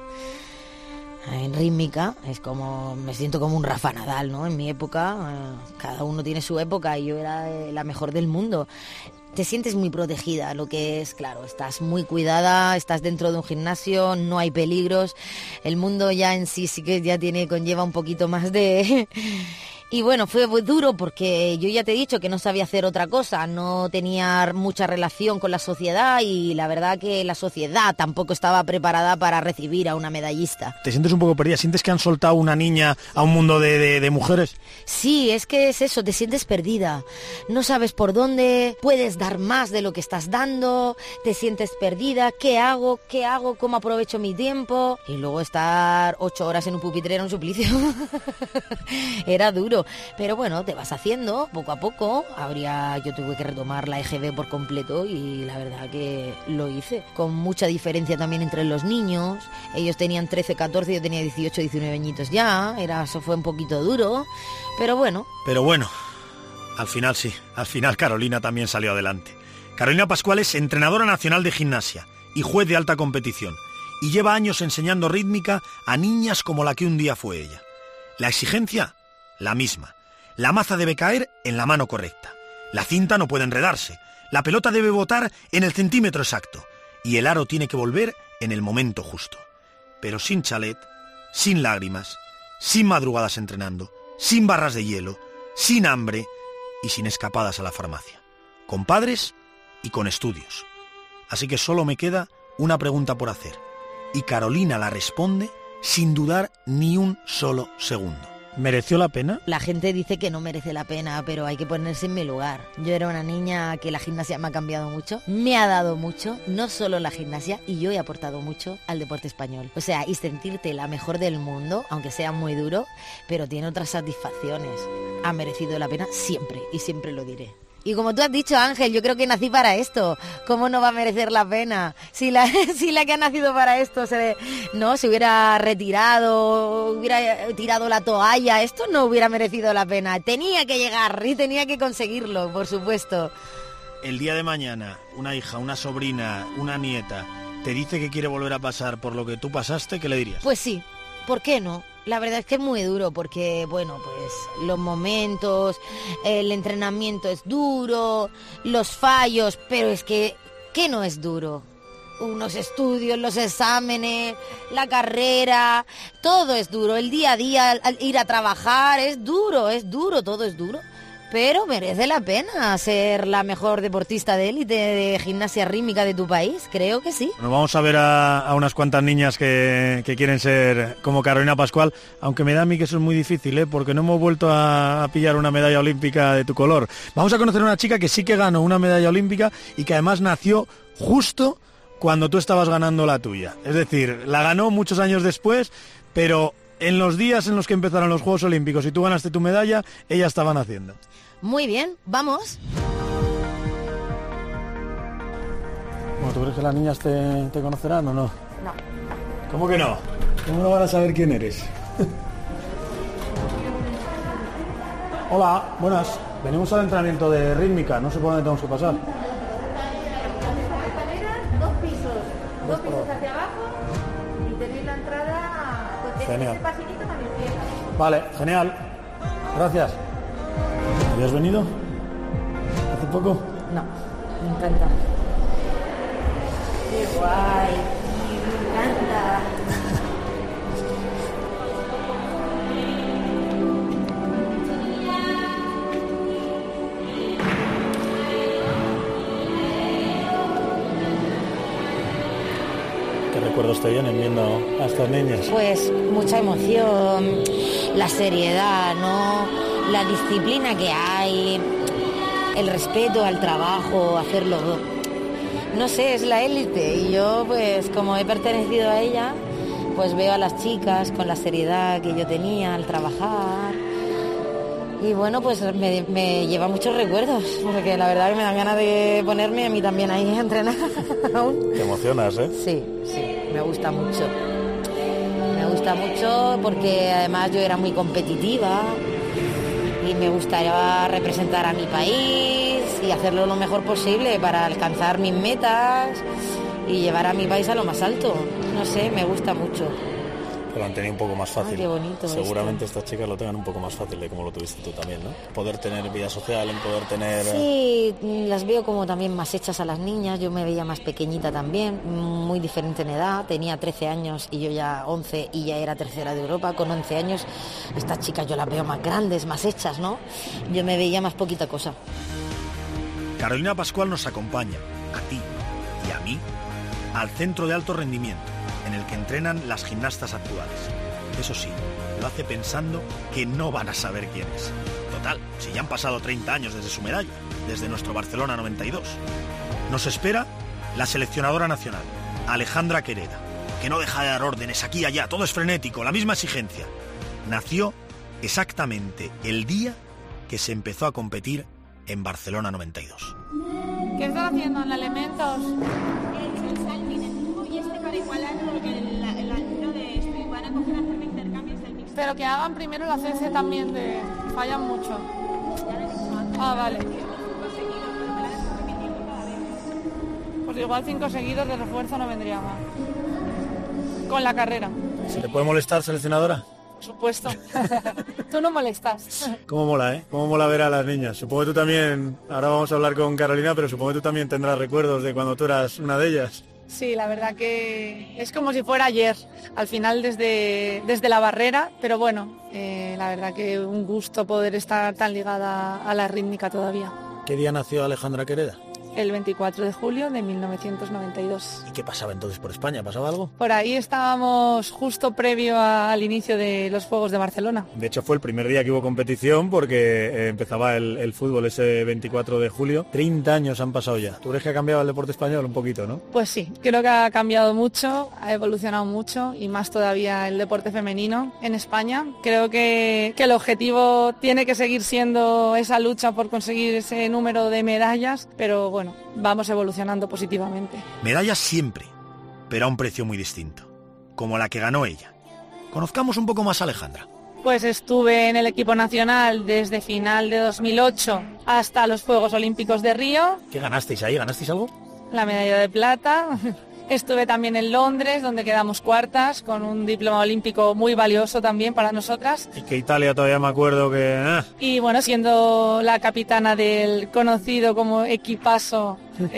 En rítmica, es como, me siento como un Rafa Nadal, ¿no? En mi época, eh, cada uno tiene su época y yo era eh, la mejor del mundo. Te sientes muy protegida, lo que es, claro, estás muy cuidada, estás dentro de un gimnasio, no hay peligros, el mundo ya en sí sí que ya tiene, conlleva un poquito más de... Y bueno, fue muy duro porque yo ya te he dicho que no sabía hacer otra cosa, no tenía mucha relación con la sociedad y la verdad que la sociedad tampoco estaba preparada para recibir a una medallista. ¿Te sientes un poco perdida? ¿Sientes que han soltado una niña a un mundo de, de, de mujeres? Sí, es que es eso, te sientes perdida, no sabes por dónde, puedes dar más de lo que estás dando, te sientes perdida, ¿qué hago? ¿Qué hago? ¿Cómo aprovecho mi tiempo? Y luego estar ocho horas en un pupitre era un suplicio. Era duro. Pero bueno, te vas haciendo poco a poco. Habría, yo tuve que retomar la E G B por completo y la verdad que lo hice. Con mucha diferencia también entre los niños. Ellos tenían trece, catorce, yo tenía dieciocho, diecinueve añitos ya. Era, eso fue un poquito duro, pero bueno. Pero bueno, al final sí, al final Carolina también salió adelante. Carolina Pascual es entrenadora nacional de gimnasia y juez de alta competición. Y lleva años enseñando rítmica a niñas como la que un día fue ella. La exigencia, la misma. La maza debe caer en la mano correcta. La cinta no puede enredarse. La pelota debe botar en el centímetro exacto. Y el aro tiene que volver en el momento justo. Pero sin chalet, sin lágrimas, sin madrugadas entrenando, sin barras de hielo, sin hambre y sin escapadas a la farmacia. Con padres y con estudios. Así que solo me queda una pregunta por hacer. Y Carolina la responde sin dudar ni un solo segundo. ¿Mereció la pena? La gente dice que no merece la pena, pero hay que ponerse en mi lugar. Yo era una niña que la gimnasia me ha cambiado mucho, me ha dado mucho, no solo la gimnasia, y yo he aportado mucho al deporte español. O sea, y sentirte la mejor del mundo, aunque sea muy duro, pero tiene otras satisfacciones. Ha merecido la pena siempre, y siempre lo diré. Y como tú has dicho, Ángel, yo creo que nací para esto. ¿Cómo no va a merecer la pena? Si la, si la que ha nacido para esto se, no, se hubiera retirado, hubiera tirado la toalla, esto no hubiera merecido la pena. Tenía que llegar y tenía que conseguirlo, por supuesto. El día de mañana, una hija, una sobrina, una nieta, te dice que quiere volver a pasar por lo que tú pasaste, ¿qué le dirías? Pues sí, ¿por qué no? La verdad es que es muy duro porque, bueno, pues los momentos, el entrenamiento es duro, los fallos, pero es que, ¿qué no es duro? Unos estudios, los exámenes, la carrera, todo es duro, el día a día, al ir a trabajar, es duro, es duro, todo es duro. Pero merece la pena ser la mejor deportista de élite de gimnasia rítmica de tu país, creo que sí. Bueno, vamos a ver a, a unas cuantas niñas que, que quieren ser como Carolina Pascual, aunque me da a mí que eso es muy difícil, ¿eh? Porque no hemos vuelto a, a pillar una medalla olímpica de tu color. Vamos a conocer a una chica que sí que ganó una medalla olímpica y que además nació justo cuando tú estabas ganando la tuya. Es decir, la ganó muchos años después, pero en los días en los que empezaron los Juegos Olímpicos y tú ganaste tu medalla, ella estaba naciendo. Muy bien, vamos. Bueno, ¿tú crees que las niñas te, te conocerán o no? No. ¿Cómo que no? ¿Cómo no van a saber quién eres? Hola, buenas. Venimos al entrenamiento de rítmica, no sé por dónde tenemos que pasar. Dos pisos, dos pisos hacia abajo y tenéis la entrada. Pues genial. Ese pasillito también empieza. Vale, genial. Gracias. ¿Habías venido hace poco? No, me encanta. Qué guay, me encanta. ¿Qué recuerdos te vienen viendo a estas niñas? Pues mucha emoción, la seriedad, ¿no? La disciplina que hay, el respeto al trabajo, hacerlo, no sé, es la élite y yo pues como he pertenecido a ella, pues veo a las chicas con la seriedad que yo tenía al trabajar y bueno, pues me, me lleva muchos recuerdos, porque la verdad que me dan ganas de ponerme a mí también ahí a entrenar. Te emocionas, ¿eh? Sí, sí, me gusta mucho. Me gusta mucho porque además yo era muy competitiva y me gustaría representar a mi país y hacerlo lo mejor posible para alcanzar mis metas y llevar a mi país a lo más alto. No sé, me gusta mucho. Pero lo han tenido un poco más fácil. Ay, qué bonito. Seguramente esto. Estas chicas lo tengan un poco más fácil de como lo tuviste tú también, ¿no? Poder tener vida social, en poder tener... Sí, las veo como también más hechas a las niñas. Yo me veía más pequeñita también, muy diferente en edad. Tenía trece años y yo ya once y ya era tercera de Europa. Con once años estas chicas yo las veo más grandes, más hechas, ¿no? Yo me veía más poquita cosa. Carolina Pascual nos acompaña, a ti y a mí, al centro de alto rendimiento, en el que entrenan las gimnastas actuales. Eso sí, lo hace pensando que no van a saber quién es. Total, si ya han pasado treinta años desde su medalla, desde nuestro Barcelona noventa y dos. Nos espera la seleccionadora nacional, Alejandra Quereda, que no deja de dar órdenes aquí y allá, todo es frenético, la misma exigencia. Nació exactamente el día que se empezó a competir en Barcelona noventa y dos. ¿Qué están haciendo en elementos? Y este para igualar porque el alumno de esto van a coger a hacer intercambios del mixto. Pero que hagan primero la C C también, de fallan mucho. Ah, vale. Pues igual cinco seguidos de refuerzo no vendría mal. Con la carrera. ¿Se te puede molestar, seleccionadora? Por supuesto. Tú no molestas. Cómo mola, ¿eh? Cómo mola ver a las niñas. Supongo que tú también, ahora vamos a hablar con Carolina, pero supongo que tú también tendrás recuerdos de cuando tú eras una de ellas. Sí, la verdad que es como si fuera ayer, al final desde, desde la barrera, pero bueno, eh, la verdad que un gusto poder estar tan ligada a la rítmica todavía. ¿Qué día nació Alejandra Quereda? El veinticuatro de julio de mil novecientos noventa y dos. ¿Y qué pasaba entonces por España? ¿Pasaba algo? Por ahí estábamos justo previo a, al inicio de los Juegos de Barcelona. De hecho fue el primer día que hubo competición porque eh, empezaba el, el fútbol ese veinticuatro de julio. treinta años han pasado ya. ¿Tú crees que ha cambiado el deporte español un poquito, no? Pues sí, creo que ha cambiado mucho, ha evolucionado mucho y más todavía el deporte femenino en España. Creo que, que el objetivo tiene que seguir siendo esa lucha por conseguir ese número de medallas, pero bueno, vamos evolucionando positivamente. Medallas siempre, pero a un precio muy distinto, como la que ganó ella. Conozcamos un poco más a Alejandra. Pues estuve en el equipo nacional desde final de dos mil ocho hasta los Juegos Olímpicos de Río. ¿Qué ganasteis ahí? ¿Ganasteis algo? La medalla de plata Estuve también en Londres, donde quedamos cuartas, con un diploma olímpico muy valioso también para nosotras. Y que Italia todavía me acuerdo que... Eh. Y bueno, siendo la capitana del conocido como equipazo,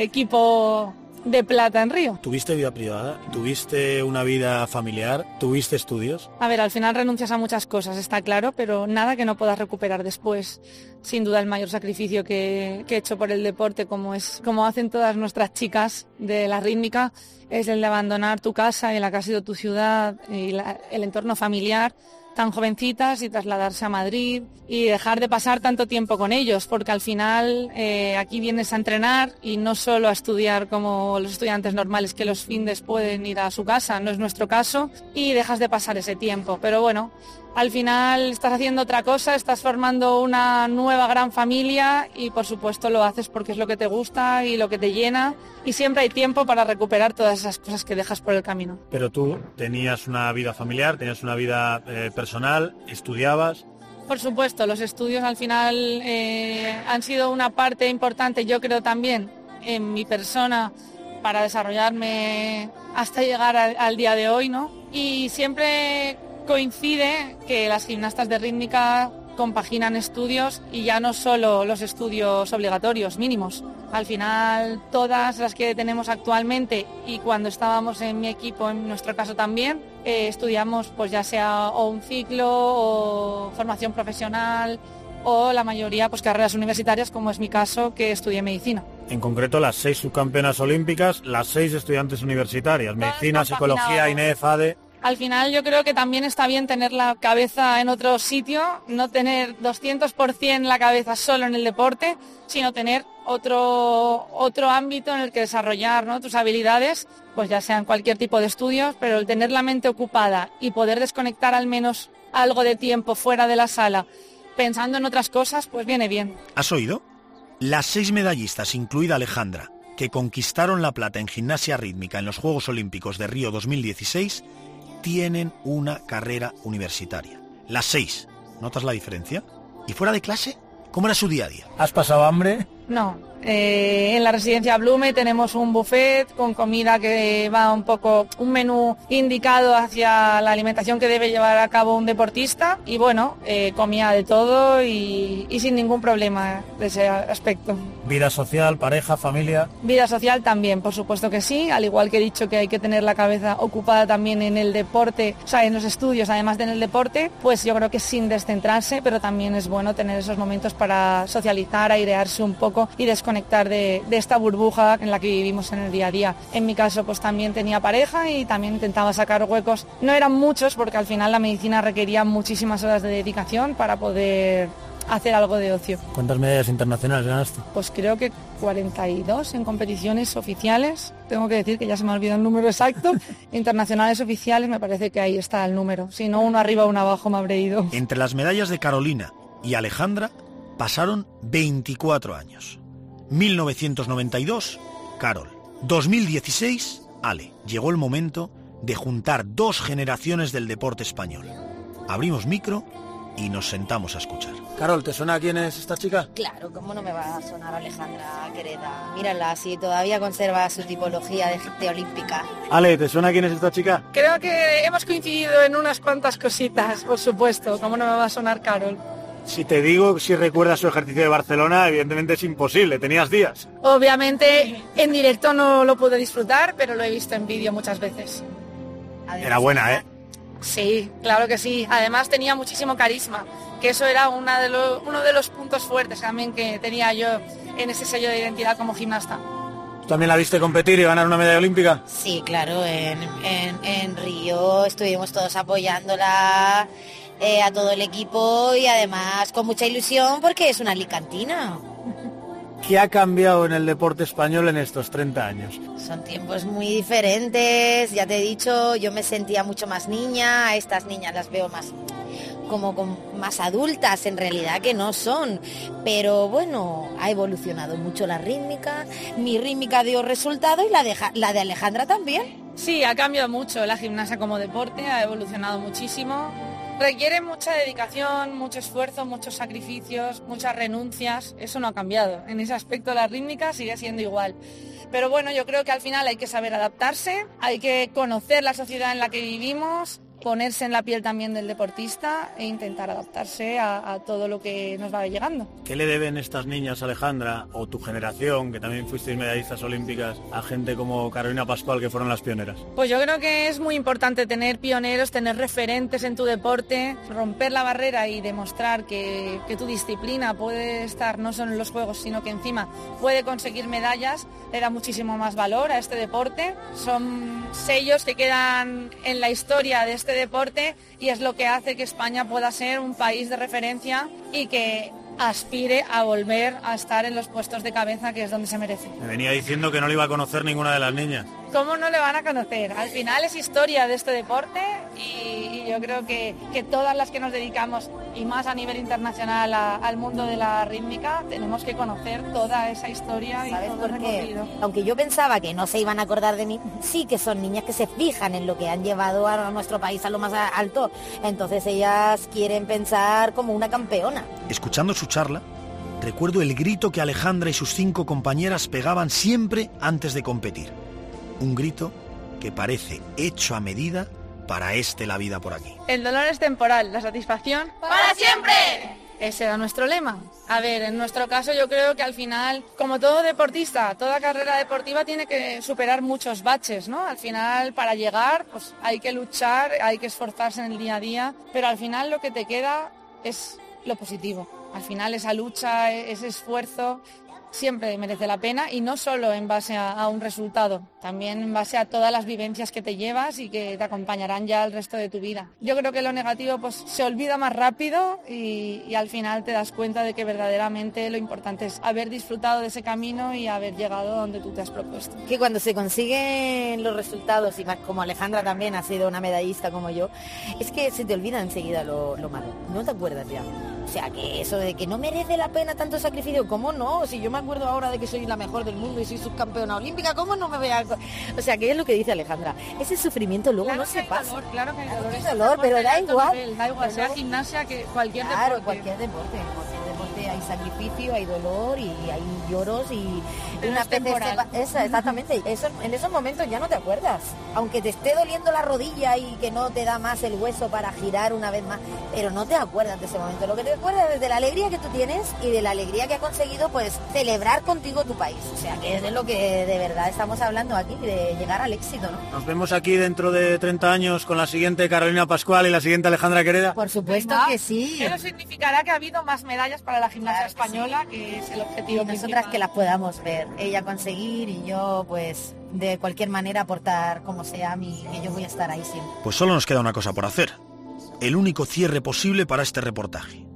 equipo de plata en Río. ¿Tuviste vida privada? ¿Tuviste una vida familiar? ¿Tuviste estudios? A ver, al final renuncias a muchas cosas, está claro, pero nada que no puedas recuperar después. Sin duda el mayor sacrificio que, que he hecho por el deporte, como es, como hacen todas nuestras chicas de la rítmica, es el de abandonar tu casa y la que ha sido tu ciudad y la, el entorno familiar tan jovencitas y trasladarse a Madrid y dejar de pasar tanto tiempo con ellos, porque al final eh, aquí vienes a entrenar y no solo a estudiar como los estudiantes normales que los fines pueden ir a su casa, no es nuestro caso, y dejas de pasar ese tiempo. Pero bueno, al final estás haciendo otra cosa, estás formando una nueva gran familia y por supuesto lo haces porque es lo que te gusta y lo que te llena, y siempre hay tiempo para recuperar todas esas cosas que dejas por el camino. Pero tú tenías una vida familiar, tenías una vida eh, personal, estudiabas. Por supuesto, los estudios al final eh, han sido una parte importante, yo creo también, en mi persona para desarrollarme hasta llegar a, al día de hoy, ¿no? Y siempre coincide que las gimnastas de rítmica compaginan estudios y ya no solo los estudios obligatorios mínimos. Al final todas las que tenemos actualmente y cuando estábamos en mi equipo, en nuestro caso también, eh, estudiamos pues ya sea o un ciclo o formación profesional o la mayoría pues carreras universitarias, como es mi caso, que estudié medicina. En concreto las seis subcampeonas olímpicas, las seis estudiantes universitarias, medicina, psicología, INEF, ADE... Al final yo creo que también está bien tener la cabeza en otro sitio, no tener doscientos por ciento la cabeza solo en el deporte, sino tener otro, otro ámbito en el que desarrollar, ¿no?, tus habilidades, pues ya sean cualquier tipo de estudios, pero el tener la mente ocupada y poder desconectar al menos algo de tiempo fuera de la sala pensando en otras cosas, pues viene bien. ¿Has oído? Las seis medallistas, incluida Alejandra, que conquistaron la plata en gimnasia rítmica en los Juegos Olímpicos de Río dos mil dieciséis, tienen una carrera universitaria. Las seis. ¿Notas la diferencia? ¿Y fuera de clase? ¿Cómo era su día a día? ¿Has pasado hambre? No. Eh, en la residencia Blume tenemos un buffet con comida que va un poco, un menú indicado hacia la alimentación que debe llevar a cabo un deportista y bueno, eh, comía de todo y, y sin ningún problema de ese aspecto. ¿Vida social, pareja, familia? Vida social también, por supuesto que sí, al igual que he dicho que hay que tener la cabeza ocupada también en el deporte, o sea, en los estudios, además de en el deporte, pues yo creo que sin descentrarse, pero también es bueno tener esos momentos para socializar, airearse un poco y desconectar De, de esta burbuja en la que vivimos en el día a día. En mi caso pues también tenía pareja y también intentaba sacar huecos. No eran muchos porque al final la medicina requería muchísimas horas de dedicación para poder hacer algo de ocio. ¿Cuántas medallas internacionales ganaste? Pues creo que cuarenta y dos en competiciones oficiales. Tengo que decir que ya se me ha olvidado el número exacto. Internacionales oficiales me parece que ahí está el número. Si no, uno arriba o uno abajo me habré ido. Entre las medallas de Carolina y Alejandra pasaron veinticuatro años. mil novecientos noventa y dos, Carol. dos mil dieciséis, Ale. Llegó el momento de juntar dos generaciones del deporte español. Abrimos micro y nos sentamos a escuchar. Carol, ¿te suena quién es esta chica? Claro, ¿cómo no me va a sonar Alejandra Quereda? Mírala, si todavía conserva su tipología de, de olímpica. Ale, ¿te suena quién es esta chica? Creo que hemos coincidido en unas cuantas cositas, por supuesto. ¿Cómo no me va a sonar Carol? Si te digo si recuerdas su ejercicio de Barcelona, evidentemente es imposible, tenías días. Obviamente en directo no lo pude disfrutar, pero lo he visto en vídeo muchas veces. Además, era buena, ¿eh? Sí, claro que sí. Además tenía muchísimo carisma, que eso era una de los, uno de los puntos fuertes también que tenía yo en ese sello de identidad como gimnasta. ¿Tú también la viste competir y ganar una medalla olímpica? Sí, claro, en, en, en Río estuvimos todos apoyándola. Eh, a todo el equipo y además con mucha ilusión porque es una alicantina. ¿Qué ha cambiado en el deporte español en estos treinta años? Son tiempos muy diferentes, ya te he dicho, yo me sentía mucho más niña, a estas niñas las veo más como, como más adultas en realidad que no son, pero bueno, ha evolucionado mucho la rítmica, mi rítmica dio resultado y la de, la de Alejandra también. Sí, ha cambiado mucho la gimnasia como deporte, ha evolucionado muchísimo. Requiere mucha dedicación, mucho esfuerzo, muchos sacrificios, muchas renuncias. Eso no ha cambiado. En ese aspecto la rítmica sigue siendo igual. Pero bueno, yo creo que al final hay que saber adaptarse, hay que conocer la sociedad en la que vivimos, ponerse en la piel también del deportista e intentar adaptarse a, a todo lo que nos va llegando. ¿Qué le deben estas niñas, Alejandra, o tu generación, que también fuisteis medallistas olímpicas, a gente como Carolina Pascual, que fueron las pioneras? Pues yo creo que es muy importante tener pioneros, tener referentes en tu deporte, romper la barrera y demostrar que, que tu disciplina puede estar no solo en los Juegos, sino que encima puede conseguir medallas, le da muchísimo más valor a este deporte. Son sellos que quedan en la historia de este deporte y es lo que hace que España pueda ser un país de referencia y que aspire a volver a estar en los puestos de cabeza, que es donde se merece. Me venía diciendo que no le iba a conocer ninguna de las niñas. ¿Cómo no le van a conocer? Al final es historia de este deporte y, y yo creo que, que todas las que nos dedicamos, y más a nivel internacional, a, al mundo de la rítmica, tenemos que conocer toda esa historia y ¿Sabes todo por el qué? recorrido. Aunque yo pensaba que no se iban a acordar de mí, sí que son niñas que se fijan en lo que han llevado a nuestro país a lo más alto. Entonces ellas quieren pensar como una campeona. Escuchando su charla, recuerdo el grito que Alejandra y sus cinco compañeras pegaban siempre antes de competir. Un grito que parece hecho a medida para este La Vida por Aquí. El dolor es temporal, la satisfacción ¡para siempre! Ese era nuestro lema. A ver, en nuestro caso yo creo que al final, como todo deportista, toda carrera deportiva tiene que superar muchos baches, ¿no? Al final, para llegar, pues hay que luchar, hay que esforzarse en el día a día, pero al final lo que te queda es lo positivo. Al final esa lucha, ese esfuerzo, siempre merece la pena, y no solo en base a, a un resultado, también en base a todas las vivencias que te llevas y que te acompañarán ya el resto de tu vida. Yo creo que lo negativo pues se olvida más rápido y, y al final te das cuenta de que verdaderamente lo importante es haber disfrutado de ese camino y haber llegado donde tú te has propuesto. Que cuando se consiguen los resultados, y más como Alejandra también ha sido una medallista como yo, es que se te olvida enseguida lo, lo malo, no te acuerdas ya. O sea, que eso de que no merece la pena tanto sacrificio, ¿cómo no? Si yo me acuerdo ahora de que soy la mejor del mundo y soy subcampeona olímpica, ¿cómo no me voy a...? O sea, que es lo que dice Alejandra. Ese sufrimiento luego claro no se pasa. Dolor, claro que hay dolor, hay dolor, pero da igual. Nivel, da igual, sea gimnasia que cualquier claro, deporte. cualquier deporte. Cualquier deporte hay sacrificio, hay dolor y hay lloros y pero una es temporal. Esa, esa, exactamente. Eso, en esos momentos ya no te acuerdas. Aunque te esté doliendo la rodilla y que no te da más el hueso para girar una vez más, pero no te acuerdas de ese momento. Lo que te acuerdas es de la alegría que tú tienes y de la alegría que ha conseguido pues celebrar contigo tu país. O sea, que es de lo que de verdad estamos hablando aquí, de llegar al éxito, ¿no? Nos vemos aquí dentro de treinta años con la siguiente Carolina Pascual y la siguiente Alejandra Quereda. Por supuesto Venga, que sí. Eso significará que ha habido más medallas para la gimnasia claro española, sí. que es el objetivo Y nosotras principal. que las podamos ver, ella conseguir y yo pues de cualquier manera aportar como sea mi, que yo voy a estar ahí siempre. Pues solo nos queda una cosa por hacer. El único cierre posible para este reportaje.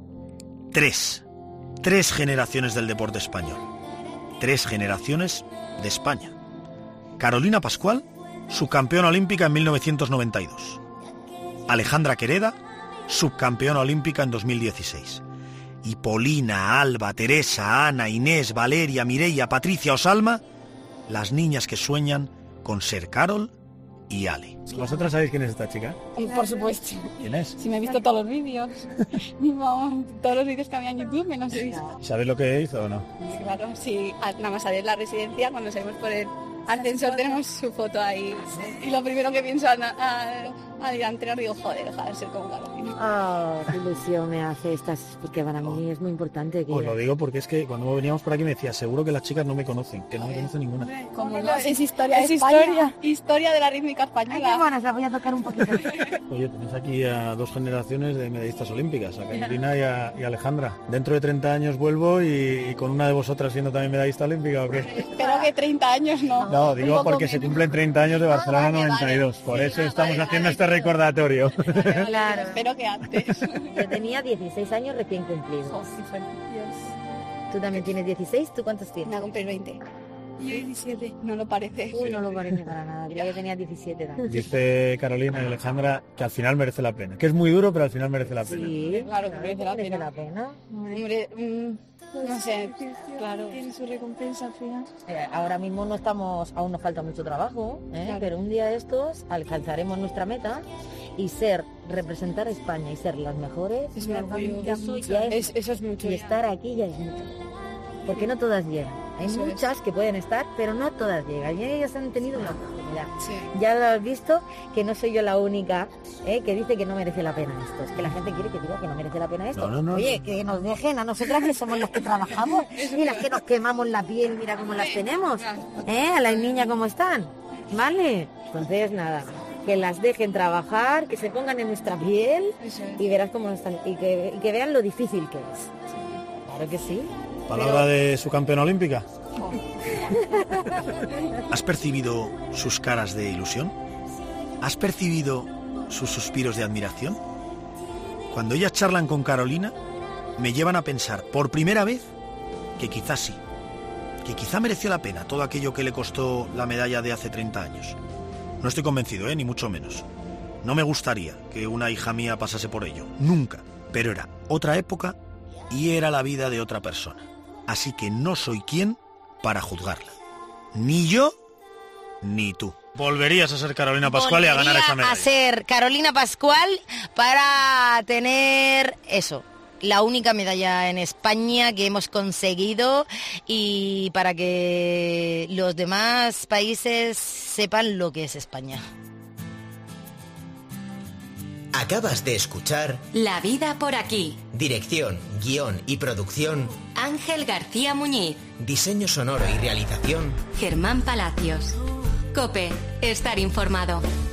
Tres. Tres generaciones del deporte español. Tres generaciones de España. Carolina Pascual, subcampeona olímpica en mil novecientos noventa y dos. Alejandra Quereda, subcampeona olímpica en dos mil dieciséis. Y Polina, Alba, Teresa, Ana, Inés, Valeria, Mireia, Patricia o Salma, las niñas que sueñan con ser Carol y Ale. ¿Vosotras sabéis quién es esta chica? Por supuesto. ¿Quién es? Si me he visto todos los vídeos. Vamos, todos los vídeos que había en YouTube me los he visto. ¿Sabes lo que hizo o no? Claro, sí, nada más salir de la residencia, cuando salimos por el ascensor tenemos su foto ahí. Y lo primero que pienso al, al, al ir a entrenar, digo, joder, ojalá ser como Carolina. Oh, qué ilusión me hace estas, porque para mí es muy importante que... Os lo digo porque es que cuando veníamos por aquí me decía, seguro que las chicas no me conocen, que no me conocen ninguna. Como no, es historia es de España, historia. historia de la rítmica española. Ay, qué buenas, la voy a tocar un poquito. Oye, tenéis aquí a dos generaciones de medallistas olímpicas, a Carolina y a, y a Alejandra. Dentro de treinta años vuelvo y, y con una de vosotras siendo también medallista olímpica, ¿o qué? Espero que treinta años no. No, digo porque se cumplen treinta años de Barcelona Ah, vale, noventa y dos, vale. por Sí, eso ah, estamos vale, haciendo vale. este recordatorio. Claro. Espero que antes. Yo tenía dieciséis años recién cumplidos. Oh, sí, fue. Dios. Tú también tienes dieciséis, ¿tú cuántos tienes? Me ha cumplido veinte. Yo diecisiete. No lo parece. Uy, no lo parece para nada. Diría que tenía diecisiete también. Dice Carolina y Alejandra que al final merece la pena, que es muy duro pero al final merece la pena. Sí, Claro que merece la merece pena. la pena. Hombre, mm, no sé, claro. Tiene su recompensa al final. Eh, ahora mismo no estamos, aún nos falta mucho trabajo, ¿eh? Claro. Pero un día de estos alcanzaremos nuestra meta y ser, representar a España y ser las mejores. Es un orgullo. Eso ya es, Es- eso es mucho y ya. estar aquí ya es mucho. Porque no todas llegan. Hay Eso muchas es. que pueden estar, pero no todas llegan. Y ellas han tenido una oportunidad. Sí. Ya lo has visto, que no soy yo la única ¿eh? que dice que no merece la pena esto. Es que la gente quiere que diga que no merece la pena esto. No, no, no, Oye, no. que nos dejen a nosotras que somos las que trabajamos y las que nos quemamos la piel, mira cómo las tenemos. ¿Eh? A las niñas cómo están. ¿Vale? Entonces, nada. Que las dejen trabajar, que se pongan en nuestra piel y verás cómo están. Y que, y que vean lo difícil que es. Claro que sí. Palabra de su campeona olímpica. ¿Has percibido sus caras de ilusión? ¿Has percibido sus suspiros de admiración? Cuando ellas charlan con Carolina, me llevan a pensar por primera vez que quizás sí, que quizá mereció la pena todo aquello que le costó la medalla de hace treinta años. No estoy convencido, ¿eh? Ni mucho menos. No me gustaría que una hija mía pasase por ello, nunca. Pero era otra época y era la vida de otra persona. Así que no soy quien para juzgarla. Ni yo, ni tú. Volverías a ser Carolina Pascual y a ganar esa medalla. A ser Carolina Pascual para tener eso, la única medalla en España que hemos conseguido y para que los demás países sepan lo que es España. Acabas de escuchar La vida por aquí. dirección, guión y producción, Ángel García Muñiz. diseño sonoro y realización, Germán Palacios. COPE. Estar informado.